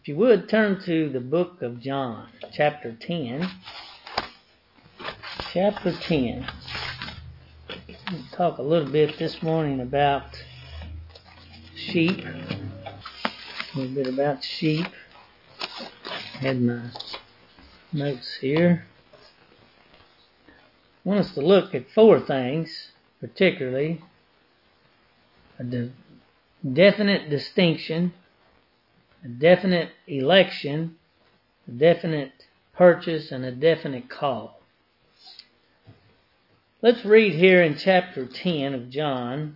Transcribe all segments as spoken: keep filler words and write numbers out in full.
If you would, turn to the book of John, chapter ten. Chapter ten. We'll talk a little bit this morning about sheep. A little bit about sheep. I had my notes here. I want us to look at four things, particularly a de- definite distinction, a definite election, a definite purchase, and a definite call. Let's read here in chapter ten of John.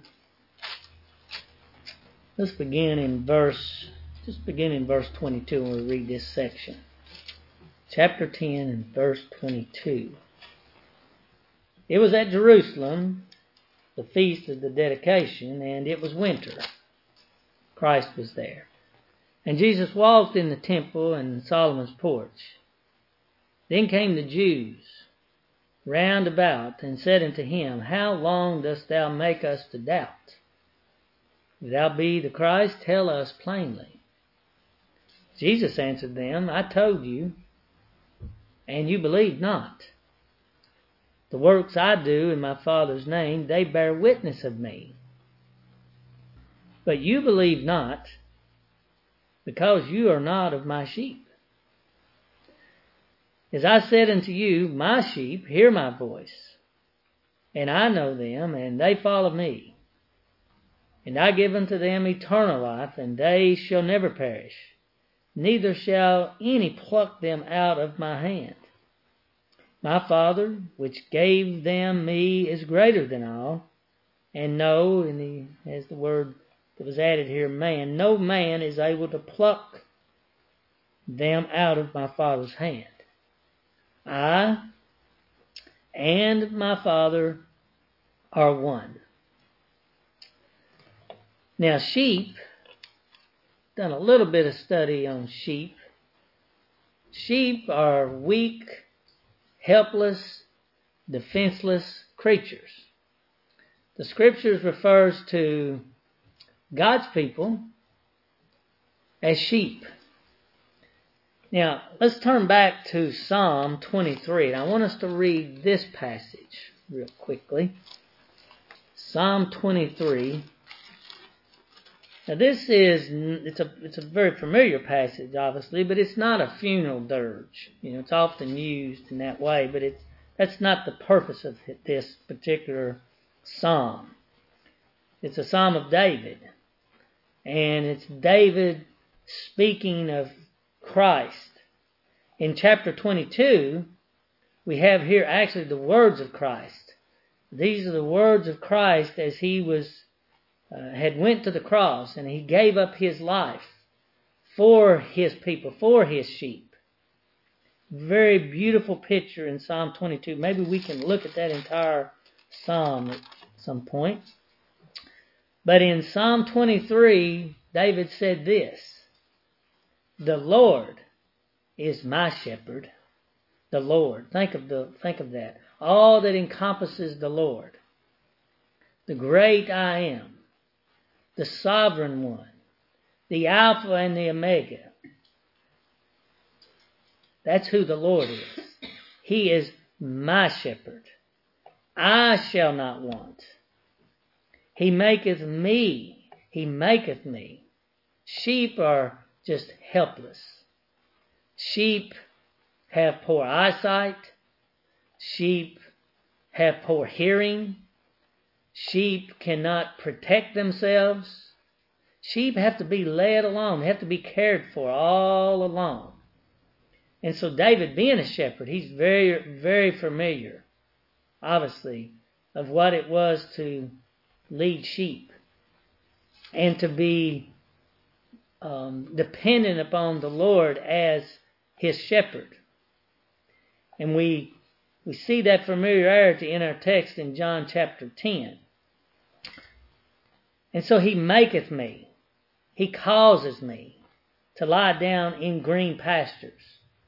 Let's begin in verse, just begin in verse twenty-two and we'll read this section. Chapter ten and verse twenty-two. It was at Jerusalem, the feast of the dedication, and it was winter. Christ was there. And Jesus walked in the temple and Solomon's porch. Then came the Jews round about and said unto him, How long dost thou make us to doubt? If thou be the Christ, tell us plainly. Jesus answered them, I told you, and you believe not. The works I do in my Father's name, they bear witness of me. But you believe not, because you are not of my sheep. As I said unto you, my sheep hear my voice, and I know them, and they follow me. And I give unto them eternal life, and they shall never perish, neither shall any pluck them out of my hand. My Father, which gave them me, is greater than all, and no, and he has the word that was added here, man, no man is able to pluck them out of my Father's hand. I and my Father are one. Now sheep, done a little bit of study on sheep. Sheep are weak, helpless, defenseless creatures. The scriptures refers to God's people as sheep. Now, let's turn back to Psalm twenty-three. And I want us to read this passage real quickly. Psalm twenty-three. Now, this is, it's a, it's a very familiar passage, obviously, but it's not a funeral dirge. You know, it's often used in that way, but it's, that's not the purpose of this particular psalm. It's a psalm of David. And it's David speaking of Christ. In chapter twenty-two, we have here actually the words of Christ. These are the words of Christ as he was uh, had went to the cross and he gave up his life for his people, for his sheep. Very beautiful picture in Psalm twenty-two. Maybe we can look at that entire psalm at some point. But in Psalm twenty-three, David said this, The Lord is my shepherd. The Lord. Think of the think of that. All that encompasses the Lord. The great I am. The sovereign one. The Alpha and the Omega. That's who the Lord is. He is my shepherd. I shall not want. He maketh me. He maketh me. Sheep are just helpless. Sheep have poor eyesight. Sheep have poor hearing. Sheep cannot protect themselves. Sheep have to be led along. They have to be cared for all along. And so David, being a shepherd, he's very, very familiar, obviously, of what it was to lead sheep and to be um, dependent upon the Lord as his shepherd. And we we see that familiarity in our text in John chapter ten. And so he maketh me, he causes me to lie down in green pastures.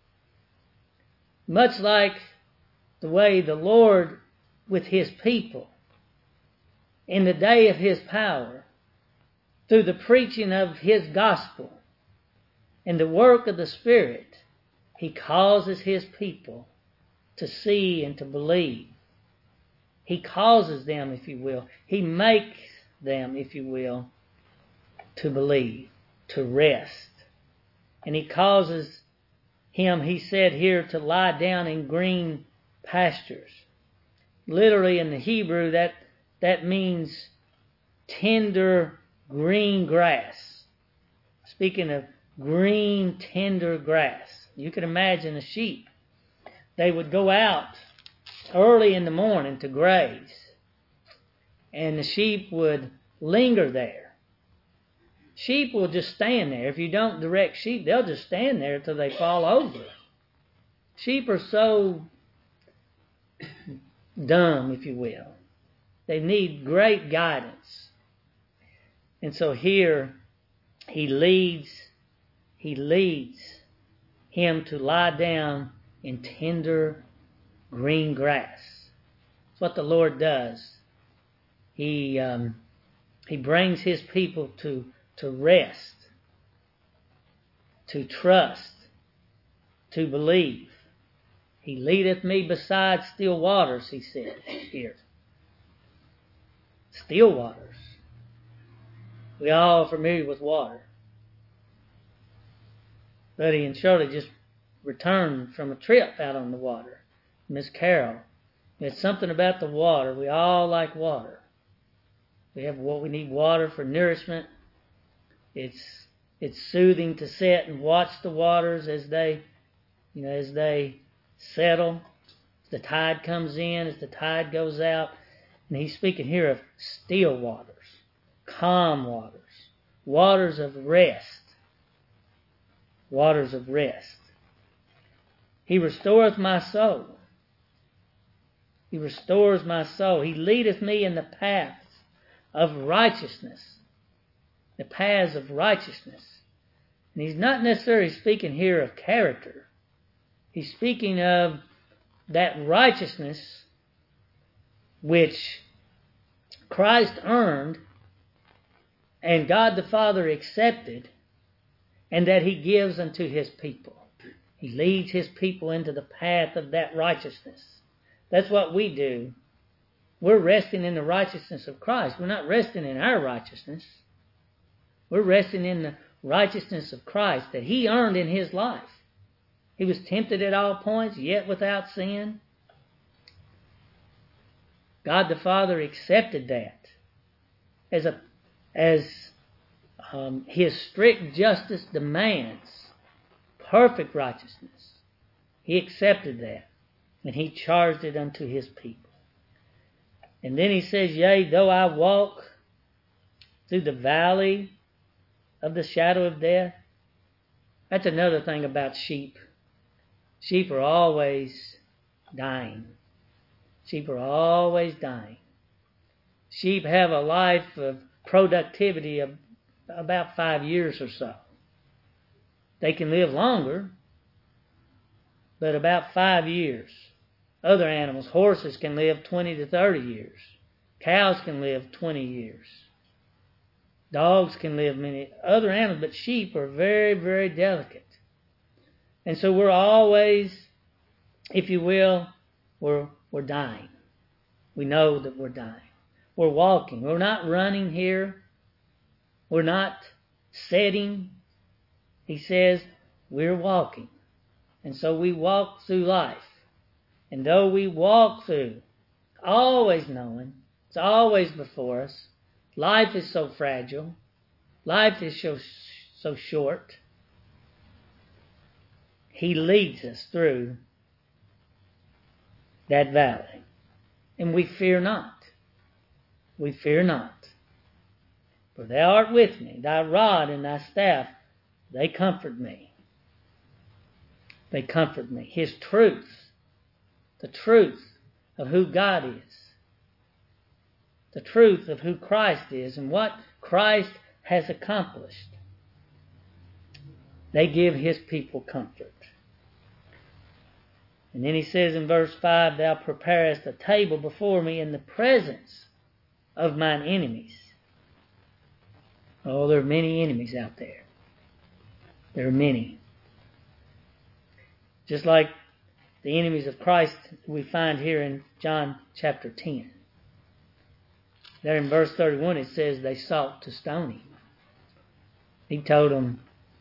Much like the way the Lord with his people in the day of his power, through the preaching of his gospel In the work of the Spirit, He causes His people to see and to believe. He causes them, if you will. He makes them, if you will, to believe, to rest. And He causes him, He said here, to lie down in green pastures. Literally in the Hebrew, that, that means tender green grass. Speaking of green, tender grass, you can imagine a sheep. They would go out early in the morning to graze, and the sheep would linger there. Sheep will just stand there. If you don't direct sheep, they'll just stand there until they fall over. Sheep are so dumb, if you will. They need great guidance. And so here, he leads, he leads him to lie down in tender green grass. That's what the Lord does. He um, he brings His people to, to rest, to trust, to believe. He leadeth me beside still waters, He said here. Still waters. We all are familiar with water. Buddy and Shirley just returned from a trip out on the water. Miss Carol. It's something about the water. We all like water. We have what we need water for nourishment. It's it's soothing to sit and watch the waters as they, you know, as they settle. As the tide comes in, as the tide goes out. And he's speaking here of still waters, calm waters, waters of rest. Waters of rest. He restoreth my soul. He restores my soul. He leadeth me in the paths of righteousness. The paths of righteousness. And he's not necessarily speaking here of character. He's speaking of that righteousness which Christ earned and God the Father accepted, and that He gives unto His people. He leads His people into the path of that righteousness. That's what we do. We're resting in the righteousness of Christ. We're not resting in our righteousness. We're resting in the righteousness of Christ that He earned in His life. He was tempted at all points, yet without sin. God the Father accepted that as a as um, His strict justice demands perfect righteousness. He accepted that, and He charged it unto His people. And then He says, yea, though I walk through the valley of the shadow of death. That's another thing about sheep. Sheep are always dying. Sheep are always dying. Sheep have a life of productivity of about five years or so. They can live longer, but about five years. Other animals, horses can live twenty to thirty years. Cows can live twenty years. Dogs can live many other animals, but sheep are very, very delicate. And so we're always, if you will, we're, we're dying. We know that we're dying. We're walking. We're not running here. We're not sitting. He says we're walking. And so we walk through life. And though we walk through, always knowing, it's always before us, life is so fragile, life is so, so short, He leads us through that valley. And we fear not. We fear not. For Thou art with me, Thy rod and Thy staff, they comfort me. They comfort me. His truth, the truth of who God is, the truth of who Christ is and what Christ has accomplished, they give His people comfort. And then He says in verse five, Thou preparest a table before me in the presence of mine enemies. Oh, there are many enemies out there. There are many. Just like the enemies of Christ we find here in John chapter ten. There in verse thirty-one it says they sought to stone him. He told them,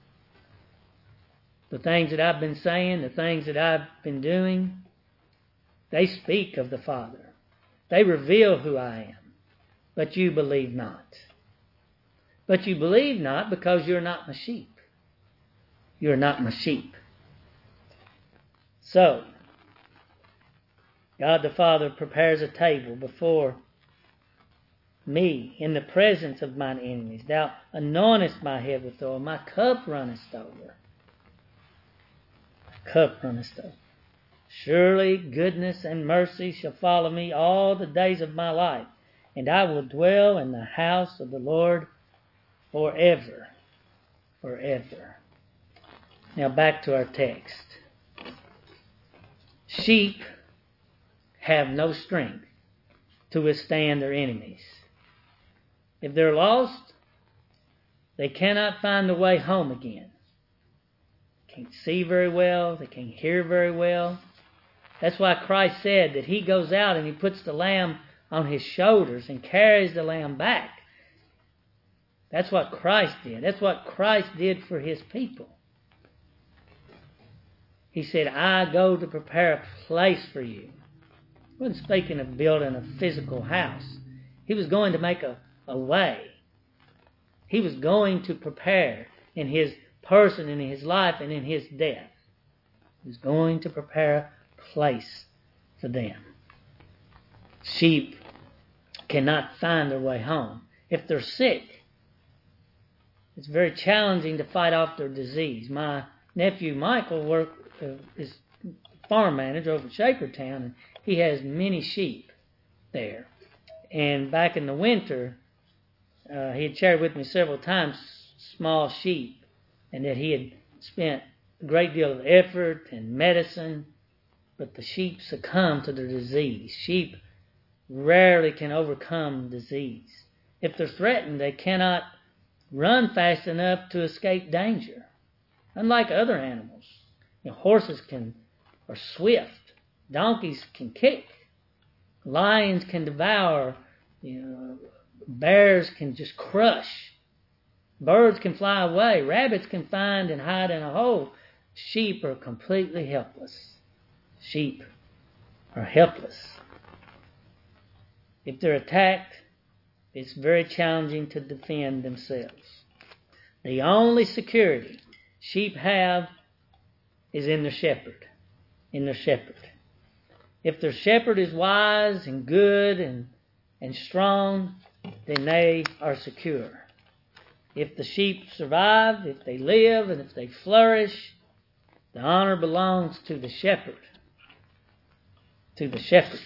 the things that I've been saying, the things that I've been doing, they speak of the Father. They reveal who I am. But you believe not. But you believe not because you're not my sheep. You're not my sheep. So, God the Father prepares a table before me in the presence of mine enemies. Thou anointest my head with oil. My cup runneth over. My cup runneth over. Surely goodness and mercy shall follow me all the days of my life, and I will dwell in the house of the Lord forever. Forever. Now back to our text. Sheep have no strength to withstand their enemies. If they're lost, they cannot find the way home again. They can't see very well. They can't hear very well. That's why Christ said that He goes out and He puts the lamb on His shoulders and carries the lamb back. That's what Christ did. That's what Christ did for His people. He said, I go to prepare a place for you. He wasn't speaking of building a physical house. He was going to make a, a way. He was going to prepare in His person, in His life, and in His death. He was going to prepare a place for them. Sheep cannot find their way home. If they're sick, it's very challenging to fight off their disease. My nephew Michael work, uh, is farm manager over at Shakertown, and he has many sheep there. And back in the winter, uh, he had shared with me several times small sheep, and that he had spent a great deal of effort and medicine, but the sheep succumb to their disease. Sheep rarely can overcome disease. If they're threatened, they cannot run fast enough to escape danger. Unlike other animals, you know, horses can are swift, donkeys can kick, lions can devour, you know, bears can just crush, birds can fly away, rabbits can find and hide in a hole. Sheep are completely helpless. Sheep are helpless. If they're attacked, it's very challenging to defend themselves. The only security sheep have is in their shepherd. In their shepherd. If their shepherd is wise and good and, and strong, then they are secure. If the sheep survive, if they live, and if they flourish, the honor belongs to the shepherd. To the shepherd.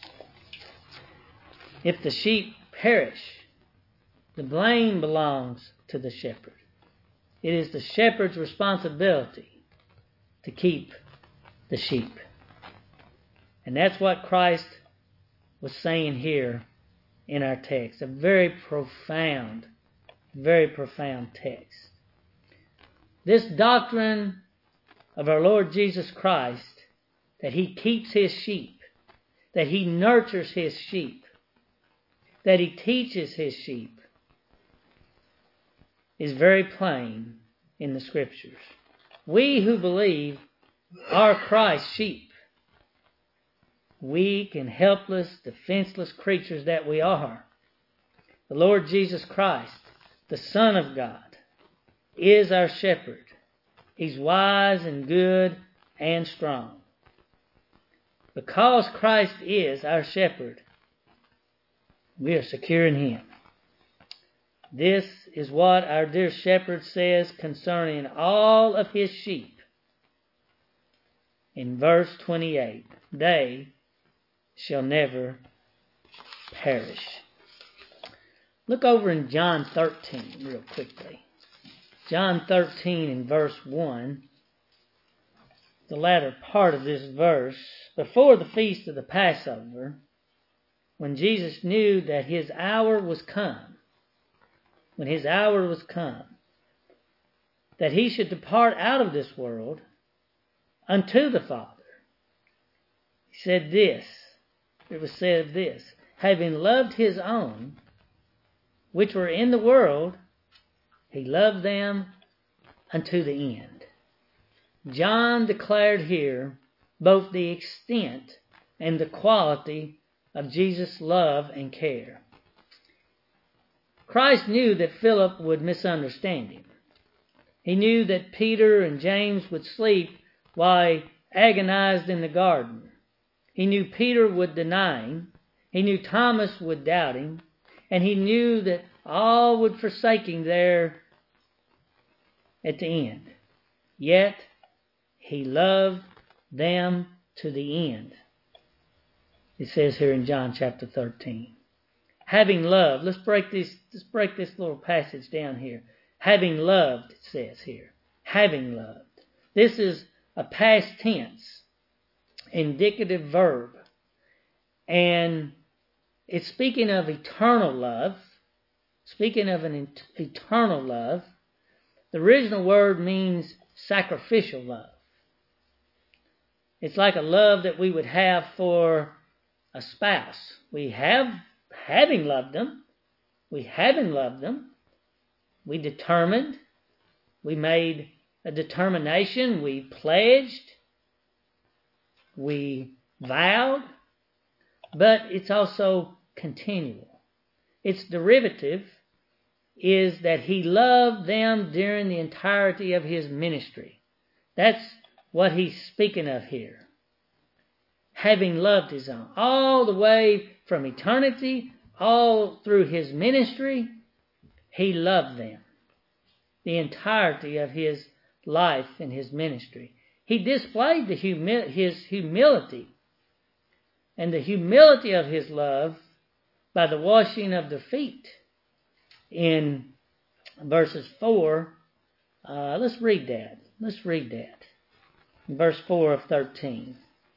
If the sheep perish, the blame belongs to the shepherd. It is the shepherd's responsibility to keep the sheep. And that's what Christ was saying here in our text. A very profound, very profound text. This doctrine of our Lord Jesus Christ, that He keeps His sheep, that He nurtures His sheep, that He teaches His sheep, is very plain in the Scriptures. We who believe are Christ's sheep. Weak and helpless, defenseless creatures that we are. The Lord Jesus Christ, the Son of God, is our shepherd. He's wise and good and strong. Because Christ is our shepherd, we are secure in Him. This is what our dear shepherd says concerning all of His sheep. In verse twenty-eight, they shall never perish. Look over in John thirteen real quickly. John thirteen in verse one, the latter part of this verse, before the feast of the Passover, when Jesus knew that His hour was come, when His hour was come, that he should depart out of this world unto the Father. He said this, it was said this, having loved his own, which were in the world, he loved them unto the end. John declared here both the extent and the quality of Jesus' love and care. Christ knew that Philip would misunderstand him. He knew that Peter and James would sleep while he agonized in the garden. He knew Peter would deny him. He knew Thomas would doubt him. And he knew that all would forsake him there at the end. Yet, he loved them to the end. It says here in John chapter thirteen. Having loved, let's break this, let's break this little passage down here. Having loved, it says here. Having loved. This is a past tense, indicative verb. And it's speaking of eternal love. Speaking of an eternal love. The original word means sacrificial love. It's like a love that we would have for a spouse. We have, having loved them, we haven't loved them. We determined, we made a determination, we pledged, we vowed, but it's also continual. Its derivative is that he loved them during the entirety of his ministry. That's what he's speaking of here. Having loved his own. All the way from eternity, all through his ministry, he loved them. The entirety of his life and his ministry. He displayed the humi- his humility and the humility of his love by the washing of the feet. In verses four, uh, let's read that. Let's read that. In verse four of thirteen.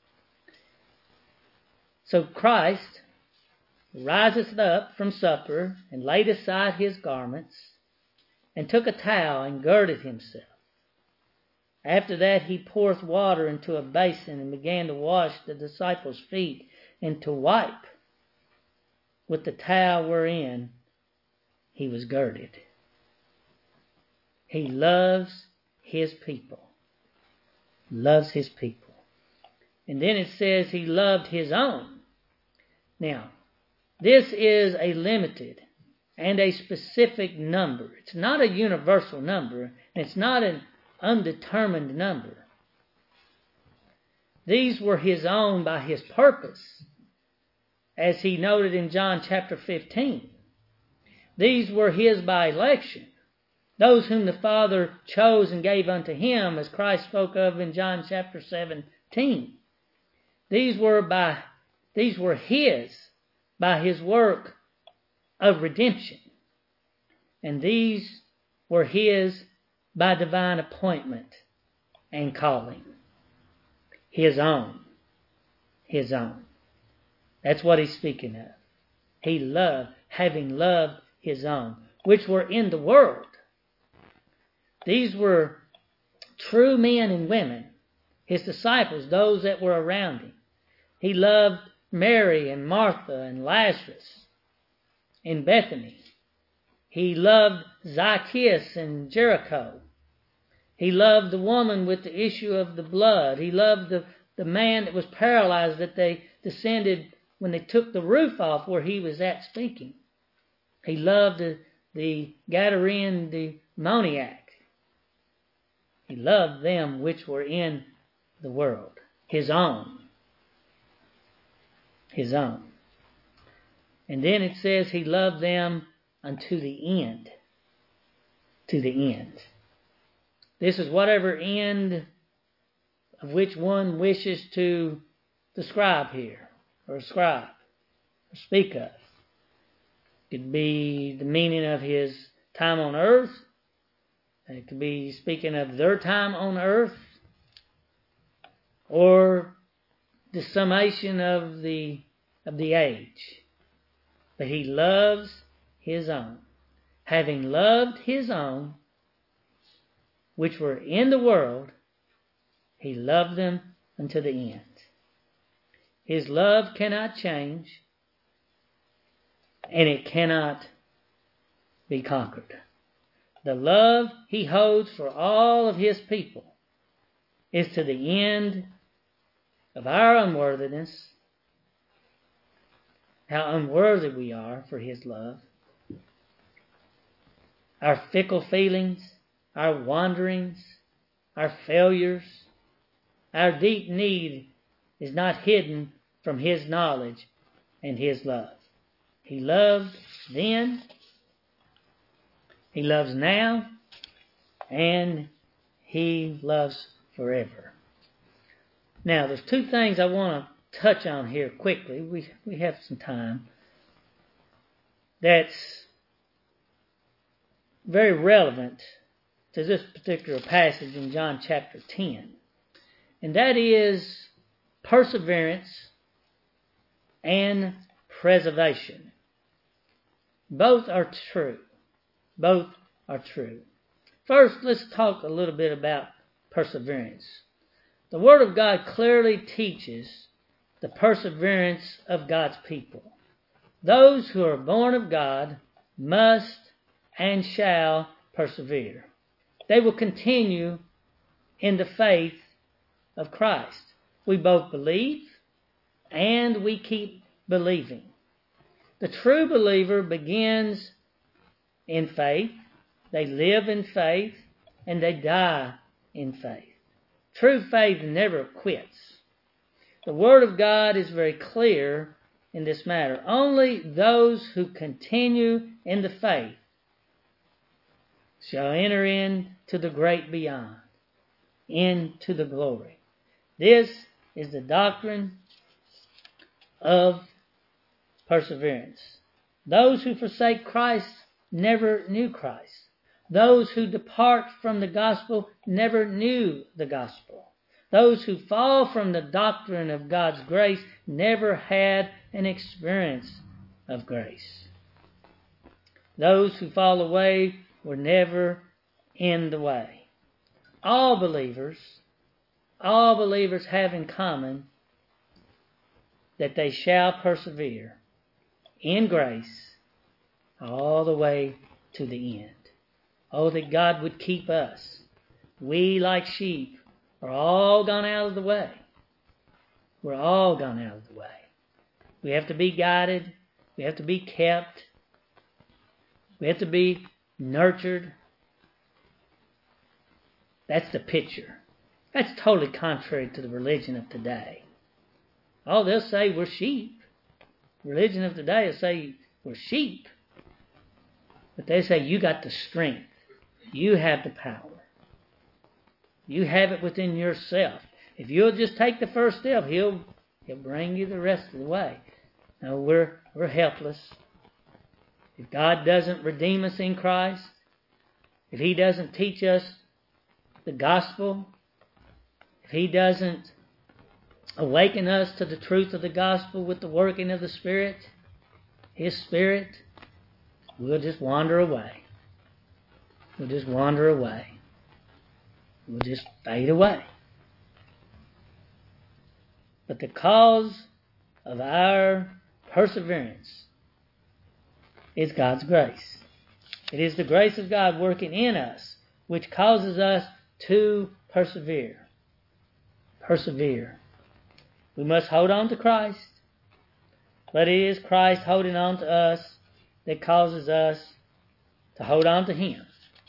So Christ riseth up from supper, and laid aside his garments, and took a towel, and girded himself. After that he poureth water into a basin, and began to wash the disciples' feet, and to wipe with the towel wherein he was girded. He loves his people. Loves his people. And then it says he loved his own. Now, this is a limited and a specific number. It's not a universal number, and it's not an undetermined number. These were his own by his purpose, as he noted in John chapter fifteen. These were his by election, those whom the Father chose and gave unto him, as Christ spoke of in John chapter seventeen. These were by these were his by his work of redemption. And these were his by divine appointment and calling. His own. His own. That's what he's speaking of. He loved, having loved his own, which were in the world. These were true men and women, his disciples, those that were around him. He loved Mary and Martha and Lazarus in Bethany. He loved Zacchaeus in Jericho. He loved the woman with the issue of the blood. He loved the, the man that was paralyzed that they descended when they took the roof off where he was at speaking. He loved the, the Gadarene demoniac. He loved them which were in the world. His own. His own. And then it says he loved them unto the end. To the end. This is whatever end of which one wishes to describe here, or ascribe, or speak of. It could be the meaning of his time on earth. It could be speaking of their time on earth, or the summation of the of the age. But he loves his own. Having loved his own, which were in the world, he loved them unto the end. His love cannot change, and it cannot be conquered. The love he holds for all of his people is to the end of our unworthiness, how unworthy we are for his love, our fickle feelings, our wanderings, our failures. Our deep need is not hidden from his knowledge and his love. He loved then, he loves now, and he loves forever. Now, there's two things I want to touch on here quickly. We, we have some time. That's very relevant to this particular passage in John chapter ten. And that is perseverance and preservation. Both are true. Both are true. First, let's talk a little bit about perseverance. The Word of God clearly teaches the perseverance of God's people. Those who are born of God must and shall persevere. They will continue in the faith of Christ. We both believe and we keep believing. The true believer begins in faith, they live in faith, and they die in faith. True faith never quits. The Word of God is very clear in this matter. Only those who continue in the faith shall enter into the great beyond, into the glory. This is the doctrine of perseverance. Those who forsake Christ never knew Christ. Those who depart from the gospel never knew the gospel. Those who fall from the doctrine of God's grace never had an experience of grace. Those who fall away were never in the way. All believers, all believers have in common that they shall persevere in grace all the way to the end. Oh, that God would keep us. We, like sheep, are all gone out of the way. We're all gone out of the way. We have to be guided. We have to be kept. We have to be nurtured. That's the picture. That's totally contrary to the religion of today. Oh, they'll say we're sheep. Religion of today will say we're sheep. But they say you got the strength. You have the power. You have it within yourself. If you'll just take the first step, He'll He'll bring you the rest of the way. No, we're we're helpless. If God doesn't redeem us in Christ, if He doesn't teach us the gospel, if He doesn't awaken us to the truth of the gospel with the working of the Spirit, His Spirit, we'll just wander away. We'll just wander away. We'll just fade away. But the cause of our perseverance is God's grace. It is the grace of God working in us which causes us to persevere. Persevere. We must hold on to Christ, but it is Christ holding on to us that causes us to hold on to Him.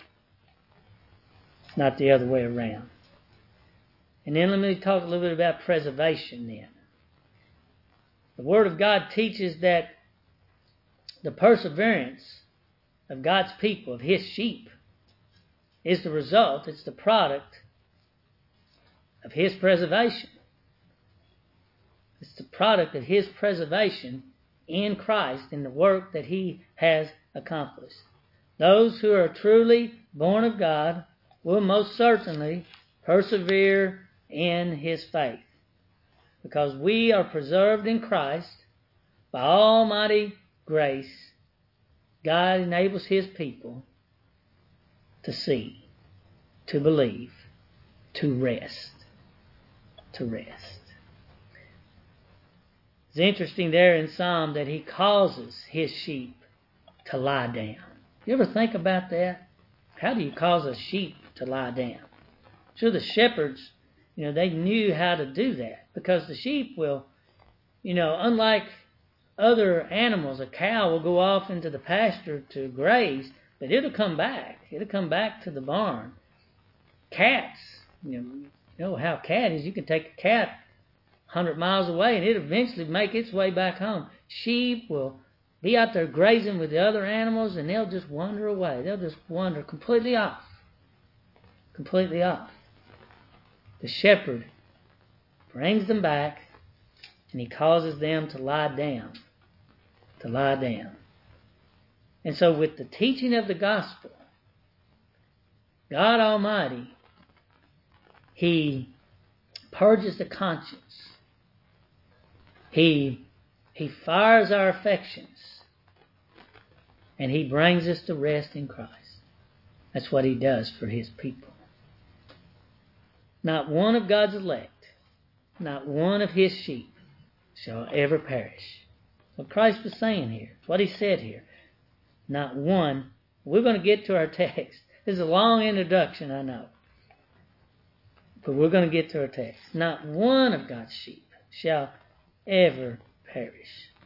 It's not the other way around. And then let me talk a little bit about preservation then. The Word of God teaches that the perseverance of God's people, of His sheep, is the result, it's the product of His preservation. It's the product of His preservation in Christ in the work that He has accomplished. Those who are truly born of God will most certainly persevere in His faith, because we are preserved in Christ by almighty grace. God enables His people to see, to believe, to rest. To rest. It's interesting there in Psalm that he causes his sheep to lie down. You ever think about that? How do you cause a sheep to lie down? Sure, the shepherds, you know, they knew how to do that, because the sheep will, you know, unlike other animals, a cow will go off into the pasture to graze, but it'll come back. It'll come back to the barn. Cats, you know, you know how a cat is. You can take a cat one hundred miles away and it'll eventually make its way back home. Sheep will be out there grazing with the other animals and they'll just wander away. They'll just wander completely off. Completely off. The shepherd brings them back and he causes them to lie down. To lie down. And so with the teaching of the gospel, God Almighty, He purges the conscience. He, he fires our affections. And He brings us to rest in Christ. That's what He does for His people. Not one of God's elect, not one of His sheep shall ever perish. What Christ was saying here, what He said here. Not one. We're going to get to our text. This is a long introduction, I know. But we're going to get to our text. Not one of God's sheep shall ever perish.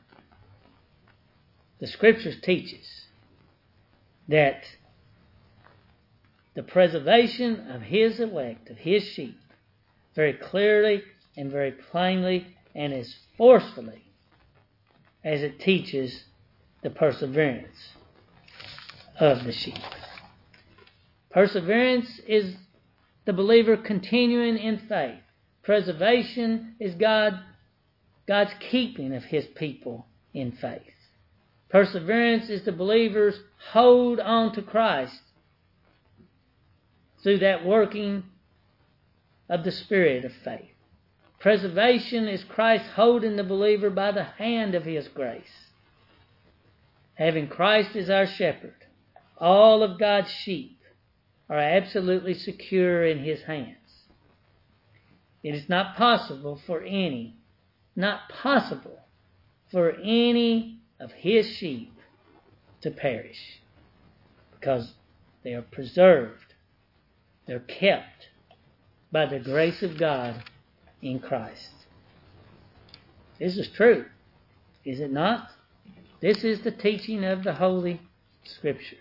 The Scriptures teaches that the preservation of His elect, of His sheep, very clearly and very plainly and as forcefully as it teaches the perseverance of the sheep. Perseverance is the believer continuing in faith. Preservation is God, God's keeping of His people in faith. Perseverance is the believer's hold on to Christ through that working of the Spirit of faith. Preservation is Christ holding the believer by the hand of His grace. Having Christ as our shepherd, all of God's sheep are absolutely secure in His hands. It is not possible for any, not possible for any of His sheep to perish, because they are preserved, they're kept by the grace of God in Christ. This is true, is it not? This is the teaching of the Holy Scripture.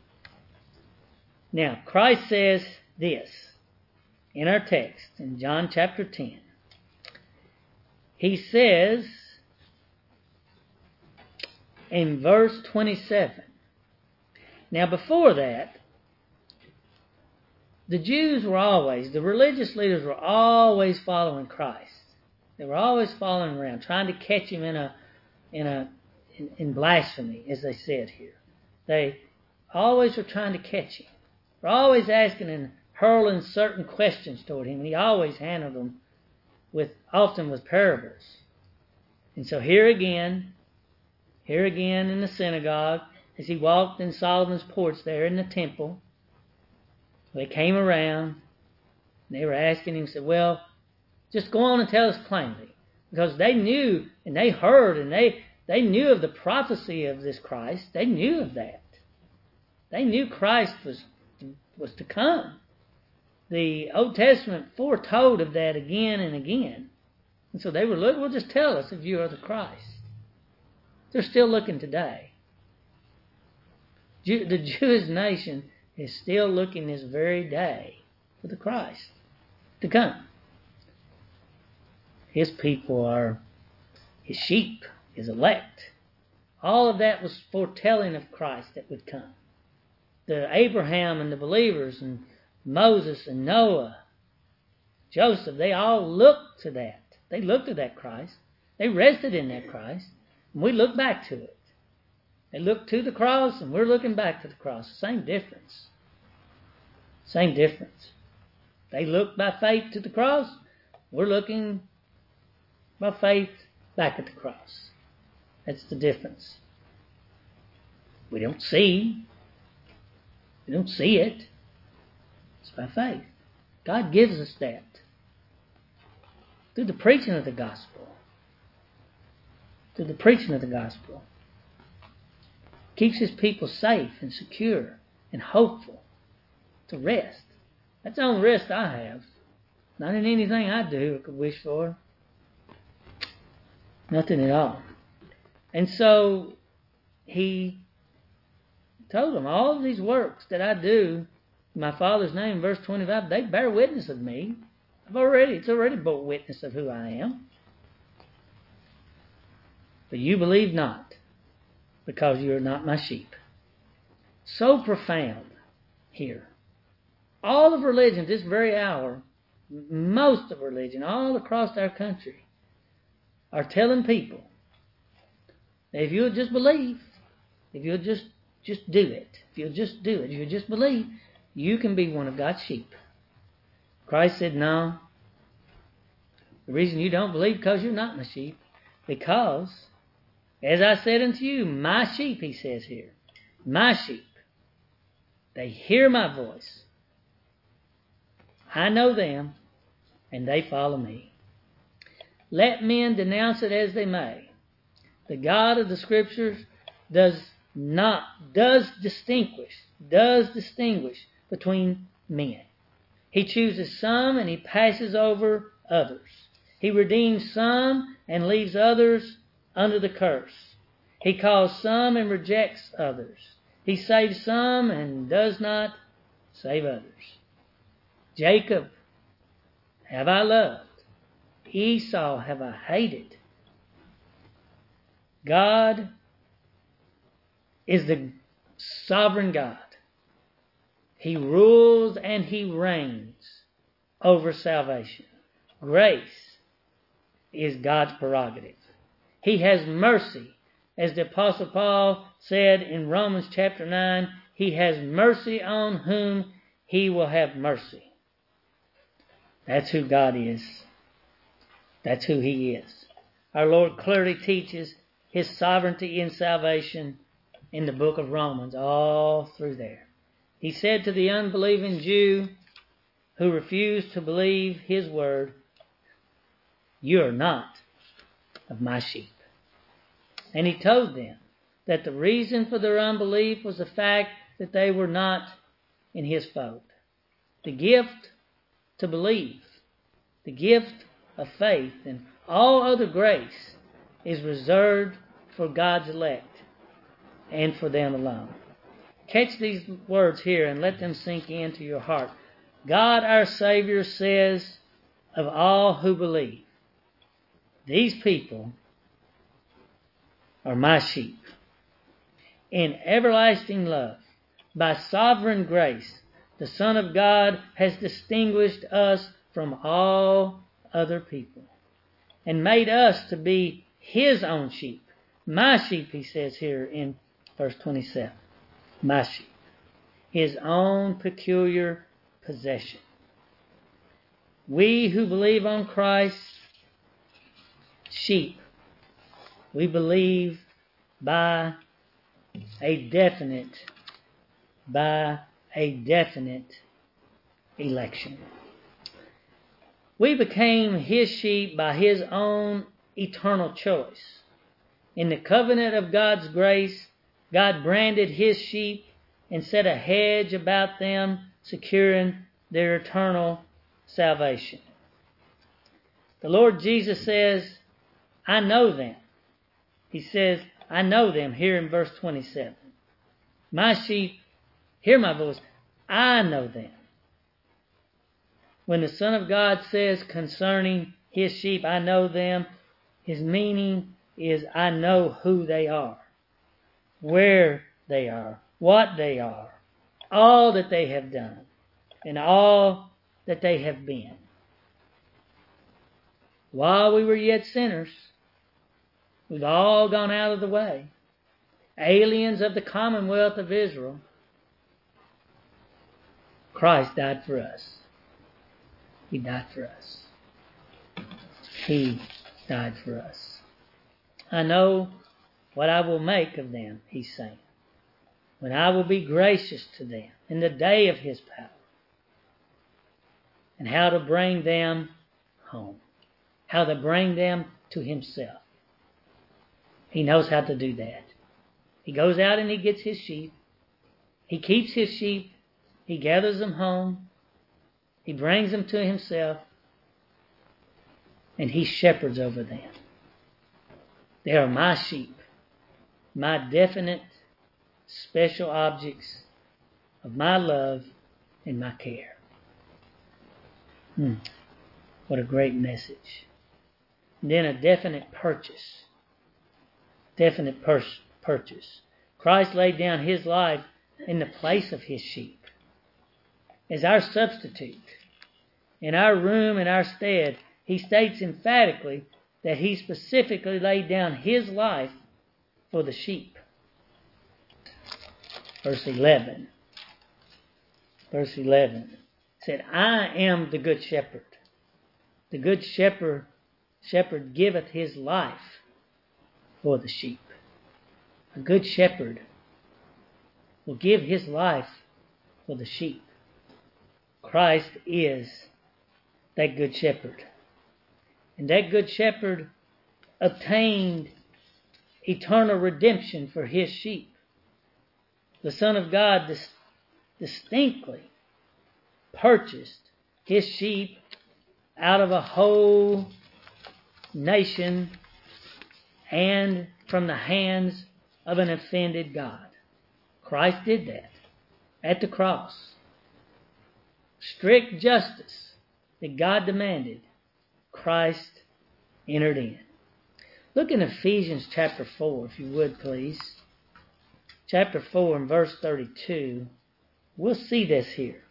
Now, Christ says this in our text in John chapter ten. He says in verse twenty-seven. Now, before that, the Jews were always, the religious leaders were always following Christ. They were always following around, trying to catch Him in a, in a, in, in blasphemy, as they said here. They always were trying to catch Him. They're always asking and hurling certain questions toward Him, and He always handled them with, often with parables. And so here again, here again in the synagogue, as He walked in Solomon's porch there in the temple, they came around, and they were asking Him, said, well, just go on and tell us plainly. Because they knew, and they heard, and they, they knew of the prophecy of this Christ. They knew of that. They knew Christ was, was to come. The Old Testament foretold of that again and again. And so they were looking, well, just tell us if you are the Christ. They're still looking today. Jew, the Jewish nation is still looking this very day for the Christ to come. His people are His sheep, His elect. All of that was foretelling of Christ that would come. The Abraham and the believers and Moses and Noah, Joseph, they all looked to that. They looked to that Christ. They rested in that Christ. And we look back to it. They look to the cross and we're looking back to the cross. Same difference. Same difference. They look by faith to the cross. We're looking by faith back at the cross. That's the difference. We don't see. We don't see it. It's by faith. God gives us that through the preaching of the gospel. Through the preaching of the gospel. Keeps His people safe and secure and hopeful to rest. That's the only rest I have. Not in anything I do or could wish for. Nothing at all. And so He told them, all of these works that I do in my Father's name, verse twenty-five, they bear witness of me. I've already, it's already bore witness of who I am. But you believe not, because you are not my sheep. So profound here. All of religion, this very hour, most of religion, all across our country, are telling people that if you'll just believe, if you'll just, just do it, if you'll just do it, if you'll just believe, you can be one of God's sheep. Christ said, no. The reason you don't believe is because you're not my sheep. Because, as I said unto you, my sheep, He says here, my sheep, they hear my voice. I know them, and they follow me. Let men denounce it as they may. The God of the Scriptures does not, does distinguish, does distinguish between men. He chooses some and He passes over others. He redeems some and leaves others under the curse. He calls some and rejects others. He saves some and does not save others. Jacob have I loved. Esau have I hated. God is the sovereign God. He rules and He reigns over salvation. Grace is God's prerogative. He has mercy. As the Apostle Paul said in Romans chapter nine, He has mercy on whom He will have mercy. That's who God is. That's who He is. Our Lord clearly teaches His sovereignty in salvation in the book of Romans, all through there. He said to the unbelieving Jew who refused to believe His word, you are not of my sheep. And He told them that the reason for their unbelief was the fact that they were not in His fold. The gift to believe, the gift of faith, and all other grace is reserved for God's elect and for them alone. Catch these words here and let them sink into your heart. God our Savior says of all who believe, these people are my sheep. In everlasting love, by sovereign grace, the Son of God has distinguished us from all other people and made us to be His own sheep. My sheep, He says here in verse twenty-seven. My sheep. His own peculiar possession. We who believe on Christ, sheep, we believe by a definite, by a definite election. We became His sheep by His own eternal choice. In the covenant of God's grace, God branded His sheep and set a hedge about them, securing their eternal salvation. The Lord Jesus says, I know them. He says, I know them here in verse twenty-seven. My sheep hear my voice. I know them. When the Son of God says concerning His sheep, I know them, His meaning is I know who they are, where they are, what they are, all that they have done, and all that they have been. While we were yet sinners, we've all gone out of the way, aliens of the commonwealth of Israel. Christ died for us. He died for us. He died for us. I know what I will make of them, He's saying, when I will be gracious to them in the day of His power. and how to bring them home, how to bring them to himself. He knows how to do that. He goes out and he gets his sheep. He keeps his sheep. He gathers them home. He brings them to himself. And he shepherds over them. They are my sheep, my definite, special objects of my love and my care. Hmm. What a great message. And then a definite purchase. Definite pur- purchase. Christ laid down his life in the place of his sheep as our substitute. In our room, in our stead, he states emphatically that he specifically laid down his life for the sheep. Verse eleven. Verse eleven said, I am the good shepherd. The good shepherd, shepherd giveth his life for the sheep. A good shepherd will give his life for the sheep. Christ is that good shepherd. And that good shepherd obtained eternal redemption for his sheep. The Son of God dis- distinctly purchased his sheep out of a whole nation and from the hands of an offended God. Christ did that at the cross. Strict justice that God demanded, Christ entered in. Look in Ephesians chapter four, if you would, please. Chapter four and verse thirty-two. We'll see this here.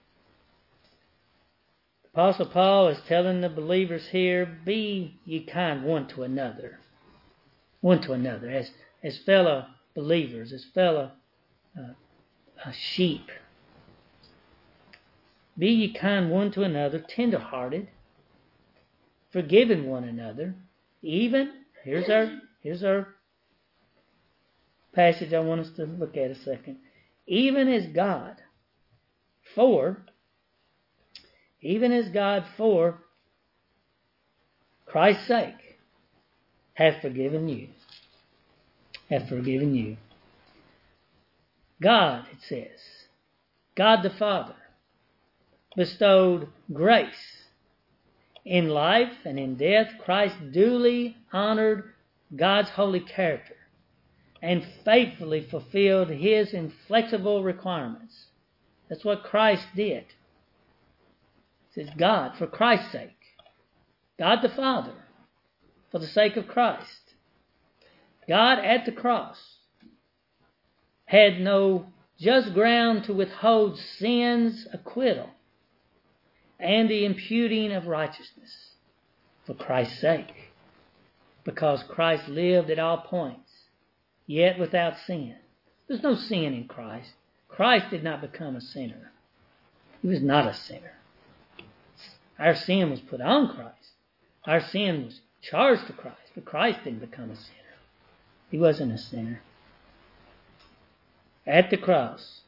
The Apostle Paul is telling the believers here, be ye kind one to another. One to another, as, as fellow believers, as fellow uh, uh, sheep. Be ye kind one to another, tender-hearted, forgiving one another, even, here's our, here's our passage I want us to look at a second. Even as God, for, even as God for Christ's sake, hath forgiven you. Hath forgiven you. God, it says, God the Father, bestowed grace. In life and in death, Christ duly honored God's holy character and faithfully fulfilled his inflexible requirements. That's what Christ did. It says God, for Christ's sake. God the Father, for the sake of Christ. God at the cross had no just ground to withhold sin's acquittal and the imputing of righteousness for Christ's sake. Because Christ lived at all points, yet without sin. There's no sin in Christ. Christ did not become a sinner. He was not a sinner. Our sin was put on Christ. Our sin was charged to Christ, but Christ didn't become a sinner. He wasn't a sinner. At the cross,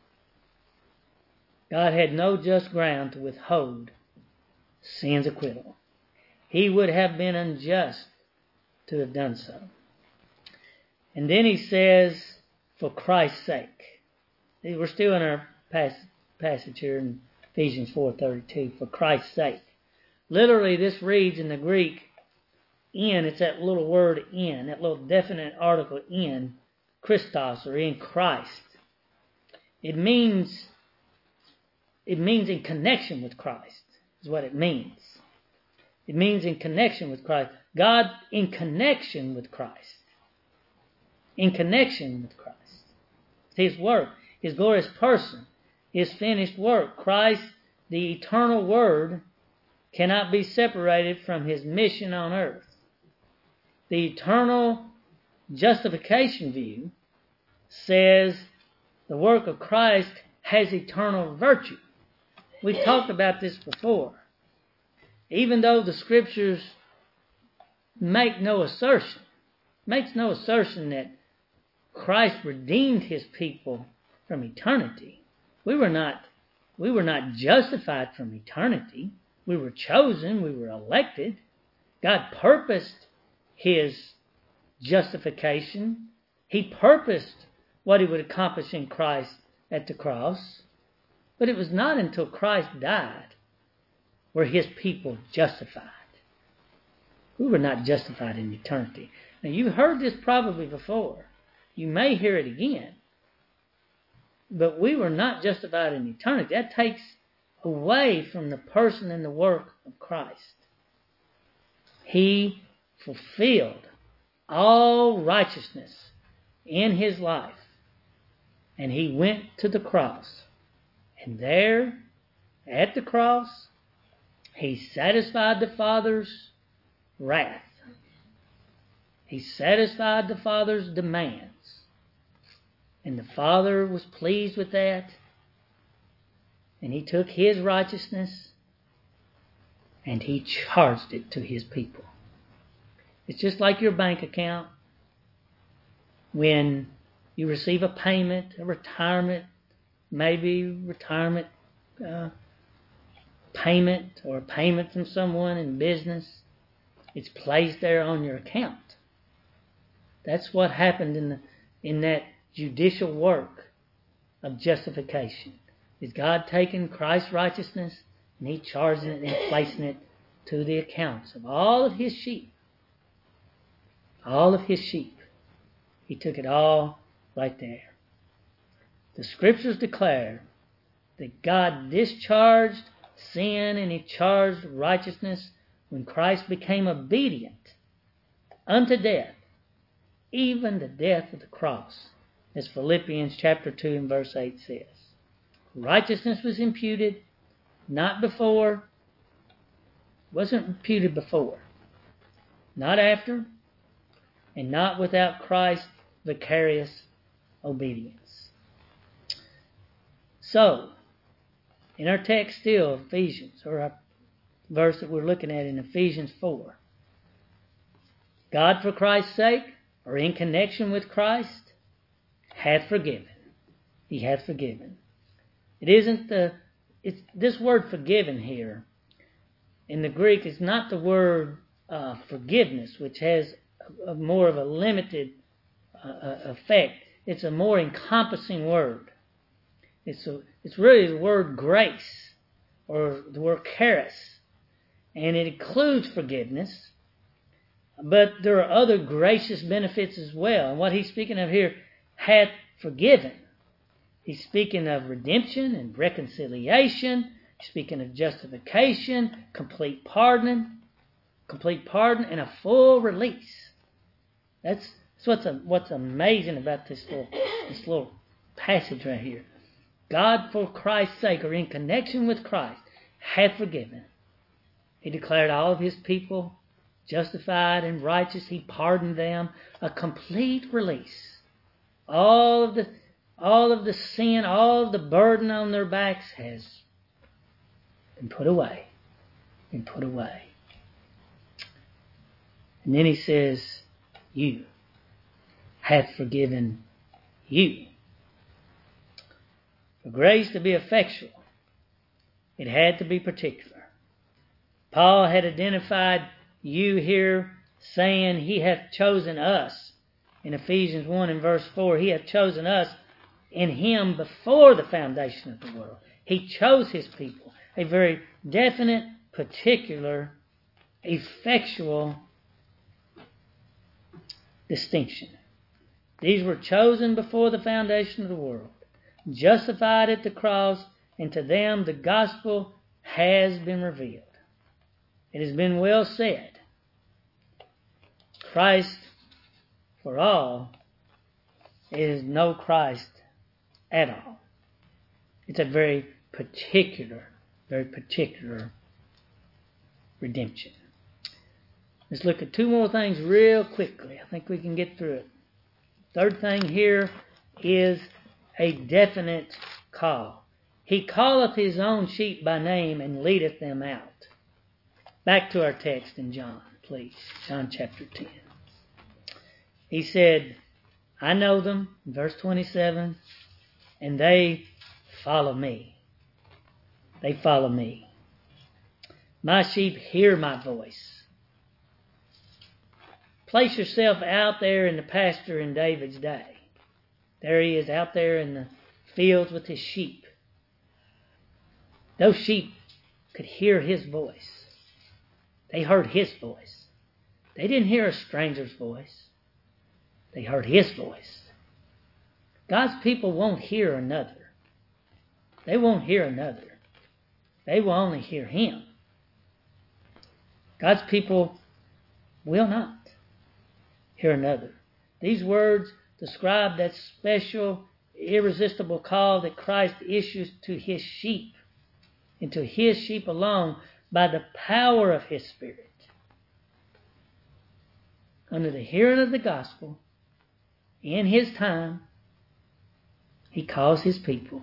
God had no just ground to withhold sin's acquittal. He would have been unjust to have done so. And then he says, for Christ's sake. We're still in our passage here in Ephesians four thirty-two, for Christ's sake. Literally, this reads in the Greek, in, it's that little word in, that little definite article in, Christos, or in Christ. It means, it means in connection with Christ, is what it means. It means in connection with Christ. God in connection with Christ. In connection with Christ. His work, His glorious person, His finished work. Christ, the eternal Word, cannot be separated from His mission on earth. The eternal justification view says the work of Christ has eternal virtue. We've talked about this before. Even though the Scriptures make no assertion, makes no assertion that Christ redeemed His people from eternity. We were not, we were not justified from eternity. We were chosen. We were elected. God purposed His justification. He purposed what He would accomplish in Christ at the cross. But it was not until Christ died were His people justified. We were not justified in eternity. Now, you've heard this probably before. You may hear it again. But we were not justified in eternity. That takes away from the person and the work of Christ. He fulfilled all righteousness in His life. And He went to the cross. And there, at the cross, He satisfied the Father's wrath. He satisfied the Father's demands. And the Father was pleased with that. And He took His righteousness and He charged it to His people. It's just like your bank account. When you receive a payment, a retirement, maybe retirement uh, payment or a payment from someone in business, it's placed there on your account. That's what happened in the, in that judicial work of justification. Is God taking Christ's righteousness and He charging it and placing it to the accounts of all of His sheep. All of His sheep. He took it all right there. The Scriptures declare that God discharged sin and He charged righteousness when Christ became obedient unto death, even the death of the cross, as Philippians chapter two and verse eight says. Righteousness was imputed, not before, wasn't imputed before, not after, and not without Christ's vicarious obedience. So, in our text still, Ephesians, or our verse that we're looking at in Ephesians four, God for Christ's sake, or in connection with Christ, hath forgiven. He hath forgiven. It isn't the, it's this word forgiven here, in the Greek, is not the word uh, forgiveness, which has a, a more of a limited uh, effect. It's a more encompassing word. It's a, it's really the word grace, or the word charis, and it includes forgiveness, but there are other gracious benefits as well. And what he's speaking of here, hath forgiven. He's speaking of redemption and reconciliation. He's speaking of justification, complete pardon, complete pardon, and a full release. That's, that's what's a, what's amazing about this little this little passage right here. God, for Christ's sake, or in connection with Christ, hath forgiven. He declared all of His people justified and righteous. He pardoned them. A complete release. All of the all of the sin, all of the burden on their backs has been put away. Been put away. And then He says, you hath forgiven you. For grace to be effectual, it had to be particular. Paul had identified you here, saying He hath chosen us. In Ephesians one and verse four, He hath chosen us in Him before the foundation of the world. He chose His people. A very definite, particular, effectual distinction. These were chosen before the foundation of the world, justified at the cross, and to them the gospel has been revealed. It has been well said, Christ for all is no Christ at all. It's a very particular, very particular redemption. Let's look at two more things real quickly. I think we can get through it. Third thing here is a definite call. He calleth His own sheep by name and leadeth them out. Back to our text in John, please. John chapter ten. He said, I know them, verse twenty-seven, and they follow me. They follow me. My sheep hear my voice. Place yourself out there in the pasture in David's day. There he is out there in the fields with his sheep. Those sheep could hear his voice. They heard his voice. They didn't hear a stranger's voice. They heard his voice. God's people won't hear another. They won't hear another. They will only hear him. God's people will not hear another. These words describe that special, irresistible call that Christ issues to his sheep, and to his sheep alone, by the power of his Spirit. Under the hearing of the gospel, in his time, he calls his people.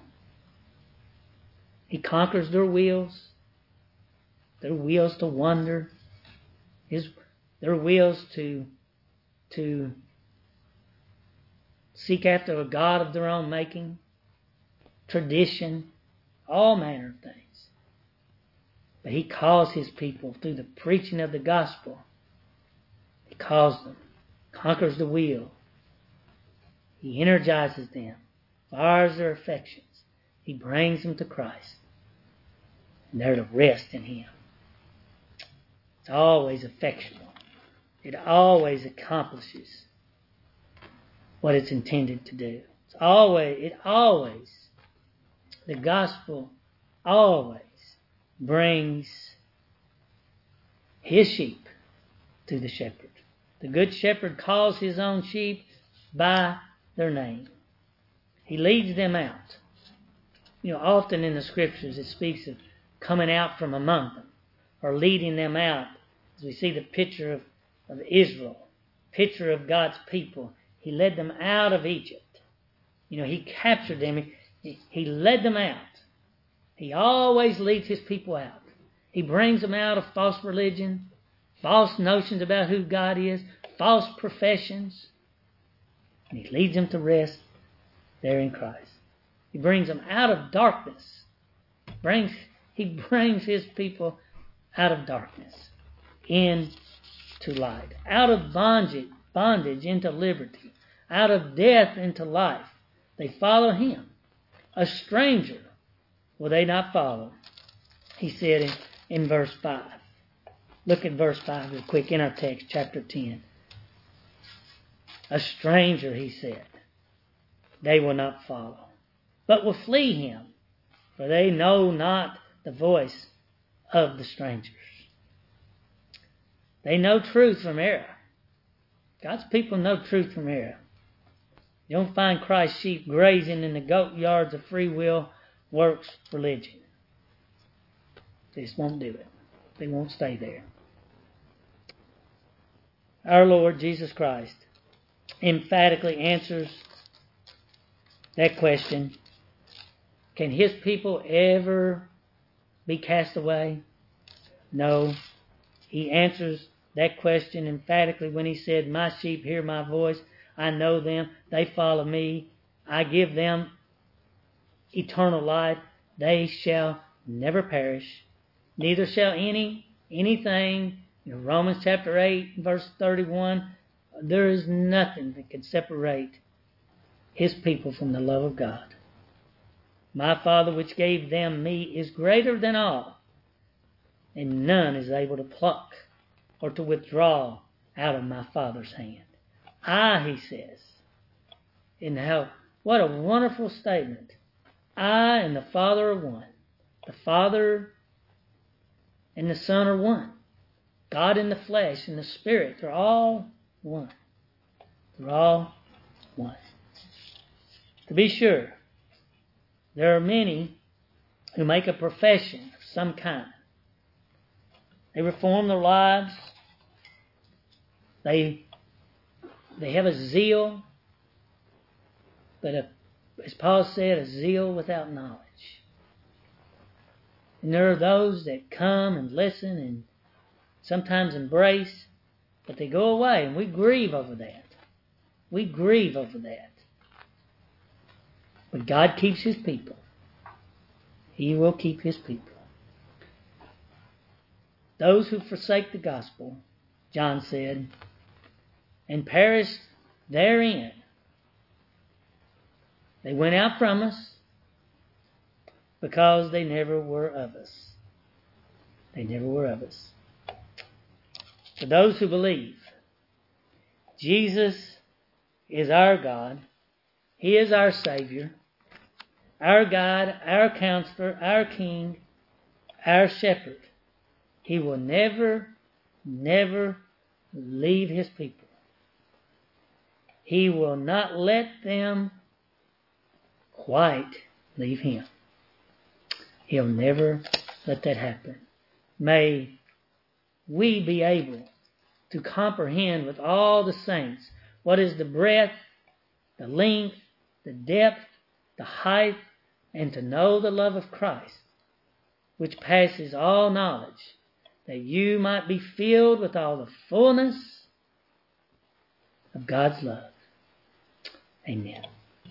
He conquers their wills, their wills to wander, his, their wills to, to seek after a God of their own making, tradition, all manner of things. But he calls his people through the preaching of the gospel. He calls them, conquers the will. He energizes them, fires their affections. He brings them to Christ. And they're to rest in him. It's always effectual. It always accomplishes what it's intended to do. It's always, it always, the gospel always brings his sheep to the shepherd. The good shepherd calls his own sheep by their name. He leads them out. You know, often in the scriptures it speaks of coming out from among them, or leading them out. As we see the picture of, of Israel, picture of God's people. He led them out of Egypt. You know, he captured them. He, he led them out. He always leads his people out. He brings them out of false religion, false notions about who God is, false professions. And he leads them to rest there in Christ. He brings them out of darkness. Brings, he brings his people out of darkness into light. Out of bondage, bondage into liberty. Out of death into life. They follow him. A stranger will they not follow. He said in, in verse five. Look at verse five real quick in our text, chapter ten. A stranger, he said, they will not follow, but will flee him, for they know not the voice of the strangers. They know truth from error. God's people know truth from error. You don't find Christ's sheep grazing in the goat yards of free will works religion. They just won't do it. They won't stay there. Our Lord Jesus Christ emphatically answers that question. Can his people ever be cast away? No. He answers that question emphatically when he said, my sheep hear my voice. I know them. They follow me. I give them eternal life. They shall never perish. Neither shall any, anything. In Romans chapter eight, verse thirty-one, there is nothing that can separate his people from the love of God. My Father which gave them me is greater than all, and none is able to pluck or to withdraw out of my Father's hand. I, he says, and how, what a wonderful statement. I and the Father are one. The Father and the Son are one. God in the flesh and the Spirit, they're all one. They're all one. To be sure, there are many who make a profession of some kind. They reform their lives. They, they have a zeal, but a, as Paul said, a zeal without knowledge. And there are those that come and listen and sometimes embrace, but they go away, and we grieve over that. We grieve over that. But God keeps his people. He will keep his people. those who forsake the gospel, John said, and perish therein. They went out from us because they never were of us. They never were of us. For those who believe, Jesus is our God. He is our Savior, our God, our Counselor, our King, our Shepherd. He will never, never leave His people. He will not let them quite leave Him. He'll never let that happen. May we be able to comprehend with all the saints what is the breadth, the length, the depth, the height, and to know the love of Christ, which passes all knowledge, that you might be filled with all the fullness of God's love. Amen.